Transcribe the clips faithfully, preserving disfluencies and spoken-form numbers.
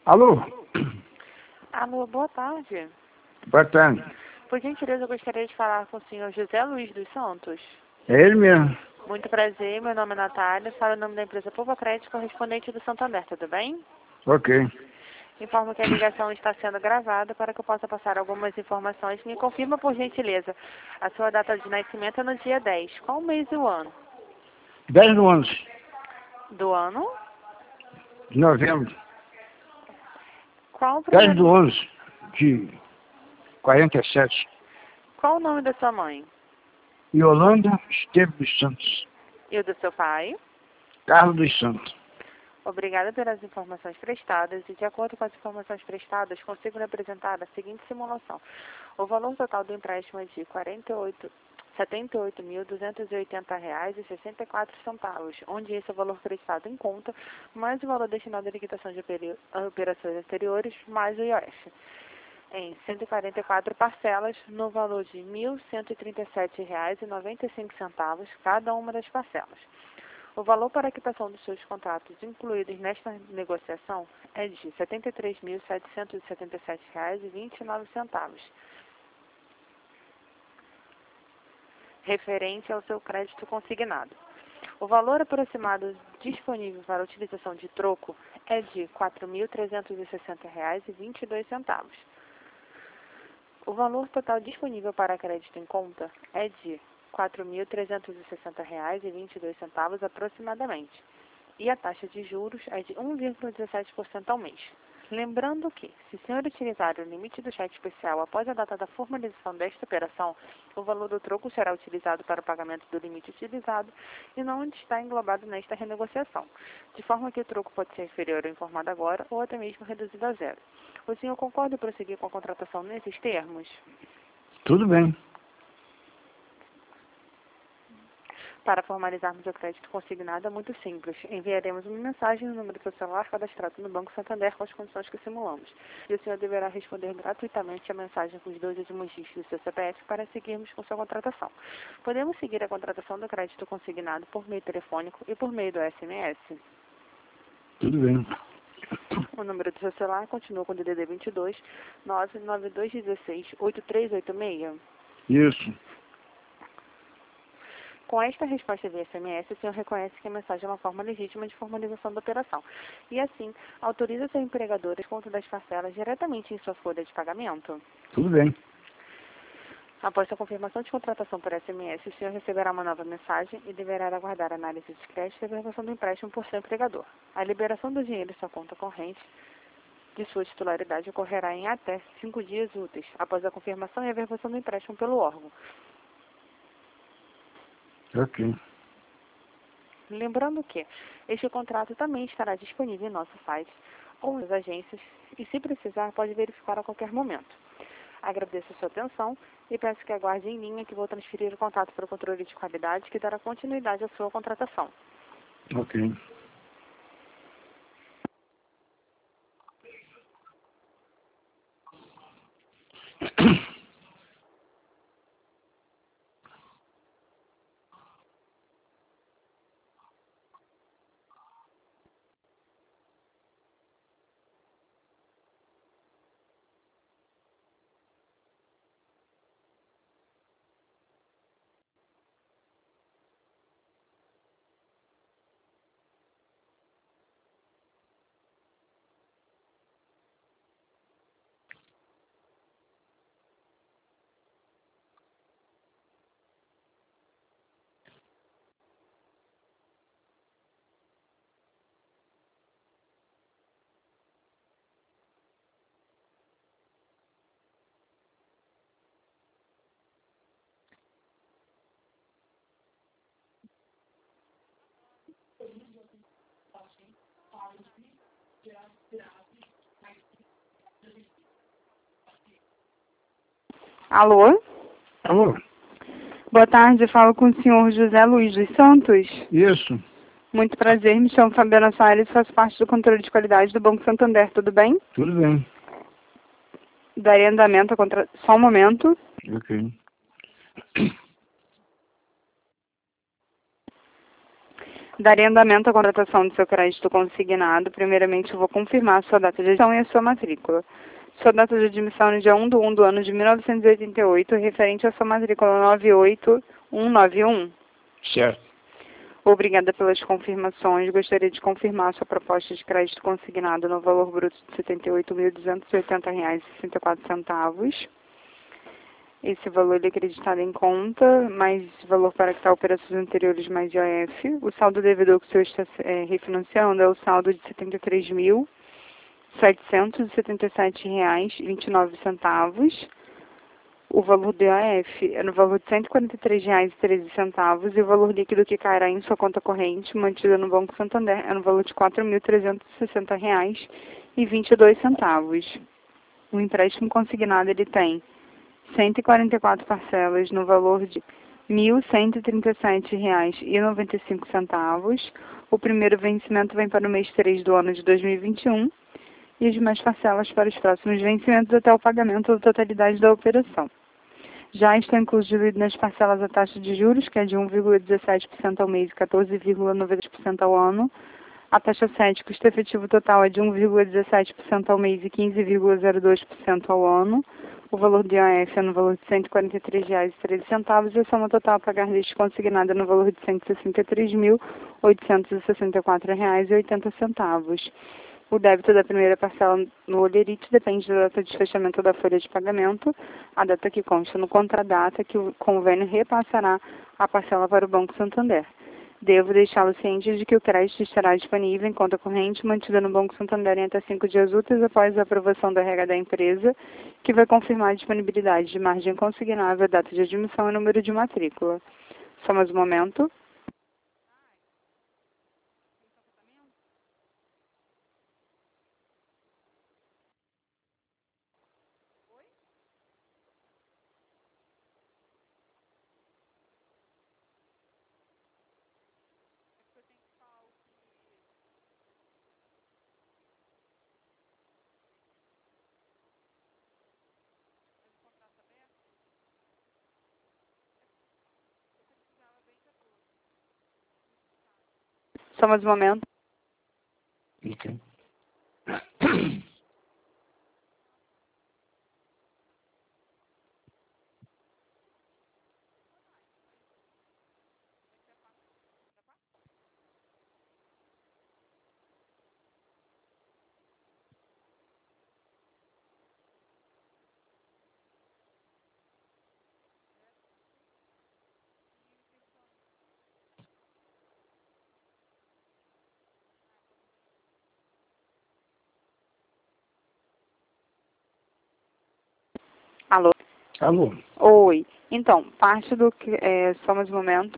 Alô? Alô, boa tarde. Boa tarde. Por gentileza, eu gostaria de falar com o senhor José Luiz dos Santos. É ele mesmo? Muito prazer, meu nome é Natália, falo em nome da empresa Povo Crédito, correspondente do Santander, tudo bem? Ok. Informo que a ligação está sendo gravada para que eu possa passar algumas informações. Me confirma, por gentileza, a sua data de nascimento é no dia dez. Qual o mês e o ano? dez do onze Do ano? de novembro. Qual o dez primeiro... do onze de quarenta e sete. Qual o nome da sua mãe? Yolanda Esteves dos Santos. E o do seu pai? Carlos dos Santos. Obrigada pelas informações prestadas e, de acordo com as informações prestadas, consigo lhe apresentar a seguinte simulação. O valor total do empréstimo é de quarenta e oito, setenta e oito mil, duzentos e oitenta reais e sessenta e quatro centavos, onde esse é o valor creditado em conta, mais o valor destinado à liquidação de operações anteriores, mais o I O F, em cento e quarenta e quatro parcelas, no valor de mil cento e trinta e sete reais e noventa e cinco centavos, cada uma das parcelas. O valor para a quitação dos seus contratos incluídos nesta negociação é de setenta e três mil, setecentos e setenta e sete reais e vinte e nove centavos, referente ao seu crédito consignado. O valor aproximado disponível para a utilização de troco é de quatro mil trezentos e sessenta reais e vinte e dois centavos. O valor total disponível para crédito em conta é de quatro mil trezentos e sessenta reais e vinte e dois centavos aproximadamente. E a taxa de juros é de um vírgula dezessete por cento ao mês. Lembrando que, se o senhor utilizar o limite do cheque especial após a data da formalização desta operação, o valor do troco será utilizado para o pagamento do limite utilizado e não está englobado nesta renegociação, de forma que o troco pode ser inferior ao informado agora ou até mesmo reduzido a zero. O senhor concorda em prosseguir com a contratação nesses termos? Tudo bem. Para formalizarmos o crédito consignado é muito simples. Enviaremos uma mensagem no número do seu celular cadastrado no Banco Santander com as condições que simulamos. E o senhor deverá responder gratuitamente a mensagem com os dois últimos dígitos do seu C P F para seguirmos com sua contratação. Podemos seguir a contratação do crédito consignado por meio telefônico e por meio do S M S. Tudo bem. O número do seu celular continua com o D D D vinte e dois, nove nove dois um seis, oito três oito seis. Isso. Com esta resposta via S M S, o senhor reconhece que a mensagem é uma forma legítima de formalização da operação e, assim, autoriza seu empregador a desconto das parcelas diretamente em sua folha de pagamento. Tudo bem. Após a confirmação de contratação por S M S, o senhor receberá uma nova mensagem e deverá aguardar a análise de crédito e a verbação do empréstimo por seu empregador. A liberação do dinheiro em sua conta corrente de sua titularidade ocorrerá em até cinco dias úteis, após a confirmação e a verbação do empréstimo pelo órgão. Ok. Lembrando que este contrato também estará disponível em nosso site ou nas agências e, se precisar, pode verificar a qualquer momento. Agradeço a sua atenção e peço que aguarde em linha que vou transferir o contato para o controle de qualidade que dará continuidade à sua contratação. Ok. Alô? Alô? Boa tarde, falo com o senhor José Luiz dos Santos. Isso. Muito prazer, me chamo Fabiana Soares e faço parte do controle de qualidade do Banco Santander, tudo bem? Tudo bem. Darei andamento a contra... Só um momento. Ok. Darei andamento à contratação do seu crédito consignado. Primeiramente, eu vou confirmar a sua data de admissão e a sua matrícula. Sua data de admissão é no dia primeiro de um do ano de mil novecentos e oitenta e oito, referente à sua matrícula nove oito um nove um. Certo. Obrigada pelas confirmações. Gostaria de confirmar a sua proposta de crédito consignado no valor bruto de setenta e oito mil duzentos e oitenta reais e sessenta e quatro centavos. Esse valor é acreditado em conta, mais valor para quitar operações anteriores mais I O F. O saldo devedor que o senhor está é, refinanciando é o saldo de setenta e três mil setecentos e setenta e sete reais e vinte e nove centavos. O valor do I O F é no valor de cento e quarenta e três reais e treze centavos e o valor líquido que cairá em sua conta corrente, mantida no Banco Santander, é no valor de quatro mil trezentos e sessenta reais e vinte e dois centavos. O empréstimo consignado ele tem cento e quarenta e quatro parcelas no valor de mil cento e trinta e sete reais e noventa e cinco centavos. O primeiro vencimento vem para o mês três do ano de dois mil e vinte e um e as demais parcelas para os próximos vencimentos até o pagamento da totalidade da operação. Já está incluído nas parcelas a taxa de juros, que é de um vírgula dezessete por cento ao mês e quatorze vírgula noventa por cento ao ano. A taxa sete, custo efetivo total, é de um vírgula dezessete por cento ao mês e quinze vírgula zero dois por cento ao ano. O valor do I O F é no valor de cento e quarenta e três reais e treze centavos e a soma total a pagar deste consignada é no valor de cento e sessenta e três mil oitocentos e sessenta e quatro reais e oitenta centavos. O débito da primeira parcela no Olerite depende da data de fechamento da folha de pagamento, a data que consta no contradata que o convênio repassará a parcela para o Banco Santander. Devo deixá-lo ciente de que o crédito estará disponível em conta corrente mantida no Banco Santander em até cinco dias úteis após a aprovação do R H da empresa, que vai confirmar a disponibilidade de margem consignável, data de admissão e número de matrícula. Só mais um momento. Só mais um momento. Ok. Alô? Alô? Oi. Então, parte do que... É, só mais um momento.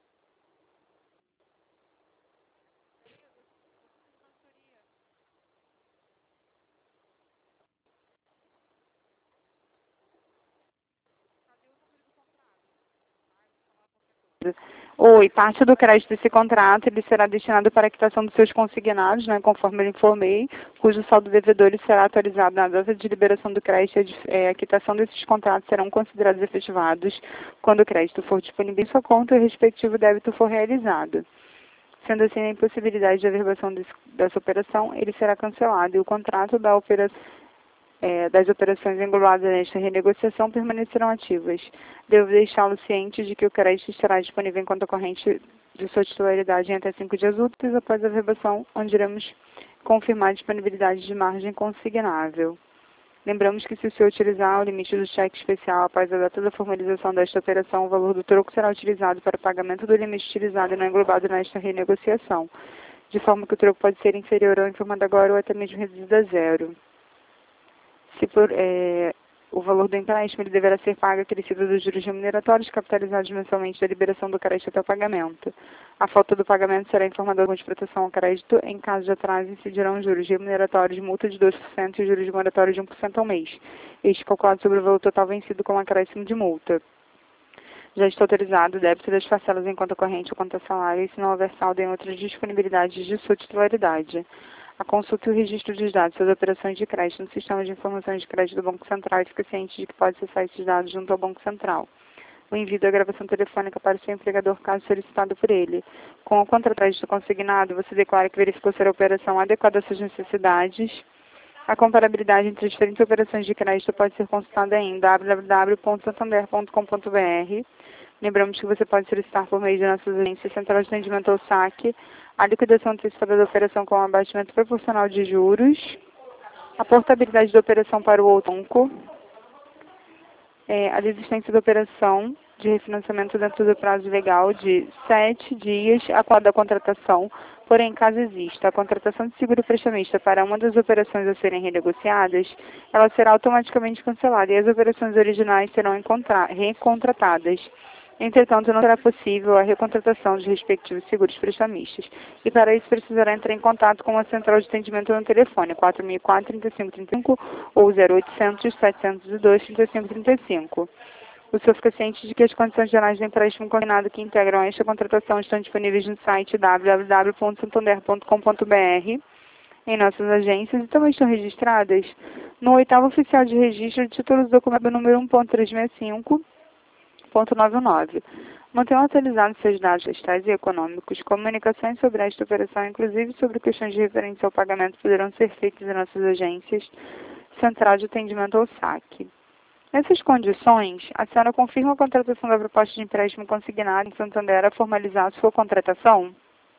Oi, parte do crédito desse contrato ele será destinado para a quitação dos seus consignados, né, conforme eu informei, cujo saldo devedor ele será atualizado na data de liberação do crédito. É, a quitação desses contratos serão considerados efetivados quando o crédito for disponível em sua conta e o respectivo débito for realizado. Sendo assim, a impossibilidade de averbação desse, dessa operação, ele será cancelado e o contrato da operação É, das operações englobadas nesta renegociação permanecerão ativas. Devo deixá-lo ciente de que o crédito estará disponível em conta corrente de sua titularidade em até cinco dias úteis após a averbação, onde iremos confirmar a disponibilidade de margem consignável. Lembramos que se o senhor utilizar o limite do cheque especial após a data da formalização desta operação, o valor do troco será utilizado para o pagamento do limite utilizado e não englobado nesta renegociação, de forma que o troco pode ser inferior ao informado agora ou até mesmo reduzido a zero. Se por, é, o valor do empréstimo ele deverá ser pago acrescido dos juros remuneratórios capitalizados mensalmente da liberação do crédito até o pagamento. A falta do pagamento será informada de proteção ao crédito. Em caso de atraso, incidirão juros remuneratórios de multa de dois por cento e juros moratórios de um por cento ao mês. Este calculado sobre o valor total vencido com acréscimo de multa. Já está autorizado o débito das parcelas em conta corrente ou conta salário, e se não houver saldo em outras disponibilidades de sua titularidade. A consulta e o registro dos dados das operações de crédito no sistema de informações de crédito do Banco Central e fica ciente de que pode acessar esses dados junto ao Banco Central. o envio da gravação telefônica para o seu empregador, caso solicitado por ele. Com o contratante consignado, você declara que verificou ser a operação adequada às suas necessidades. A comparabilidade entre as diferentes operações de crédito pode ser consultada em w w w ponto santander ponto com ponto b r. Lembramos que você pode solicitar por meio de nossas agências Central de Atendimento ao Saque a liquidação antecipada da operação com abatimento proporcional de juros, a portabilidade da operação para o outro banco, é, a desistência da operação de refinanciamento dentro do prazo legal de sete dias a qual da contratação, porém, caso exista a contratação de seguro prestamista para uma das operações a serem renegociadas, ela será automaticamente cancelada e as operações originais serão recontratadas. Entretanto, não será possível a recontratação dos respectivos seguros prestamistas. E para isso precisará entrar em contato com a central de atendimento no telefone quatro mil e quatro, trinta e cinco trinta e cinco ou zero oitocentos, setecentos e dois, trinta e cinco trinta e cinco. O senhor fica ciente de que as condições gerais do empréstimo consignado que integram esta contratação estão disponíveis no site w w w ponto santander ponto com ponto b r, em nossas agências, e também estão registradas no oitavo oficial de registro de títulos do documento número um ponto trezentos e sessenta e cinco ponto noventa e nove. Mantenham atualizados seus dados fiscais e econômicos. Comunicações sobre esta operação, inclusive sobre questões de referência ao pagamento, poderão ser feitas em nossas agências Central de Atendimento ao Saque. Nessas condições, a senhora confirma a contratação da proposta de empréstimo consignado em Santander a formalizar a sua contratação?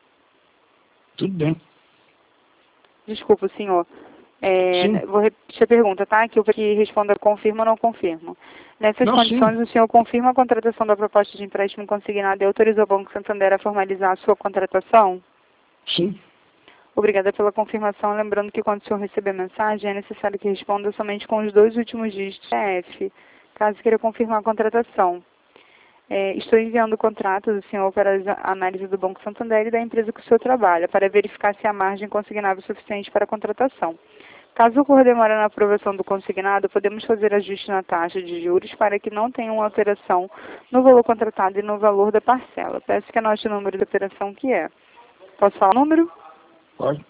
Tudo bem. Desculpa, senhor. É, vou repetir a pergunta, tá? Que eu que responda confirma ou não confirma. Nessas não, condições, sim. o senhor confirma a contratação da proposta de empréstimo consignado e autorizou o Banco Santander a formalizar a sua contratação? Sim. Obrigada pela confirmação. Lembrando que quando o senhor receber a mensagem, é necessário que responda somente com os dois últimos dígitos C P F, caso queira confirmar a contratação. É, estou enviando o contrato do senhor para a análise do Banco Santander e da empresa que o senhor trabalha, para verificar se há margem consignável suficiente para a contratação. Caso ocorra demora na aprovação do consignado, podemos fazer ajuste na taxa de juros para que não tenha uma alteração no valor contratado e no valor da parcela. Peço que anote o número da operação, que é. Posso falar o número? Pode.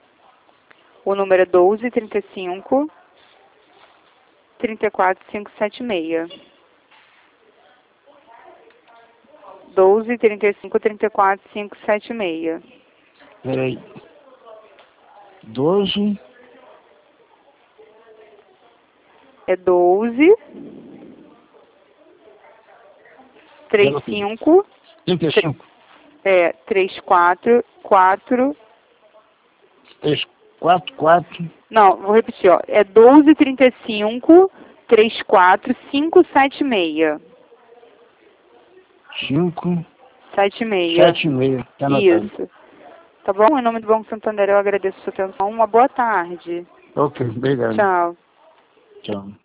O número é doze, trinta e cinco, trinta e quatro, quinhentos e setenta e seis. doze, trinta e cinco, trinta e quatro, quinhentos e setenta e seis. Peraí. doze. É doze, trinta e cinco, trinta e cinco. é, trinta e quatro, quatro. três, quatro, quatro. Não, vou repetir, ó. É doze, trinta e cinco, trinta e quatro, quinhentos e setenta e seis. cinco. sete e seis. sete e meia. Tá anotado. Isso. Tá bom? Em nome do Banco Santander, eu agradeço a sua atenção. Uma boa tarde. Ok, obrigado. Tchau. Tchau.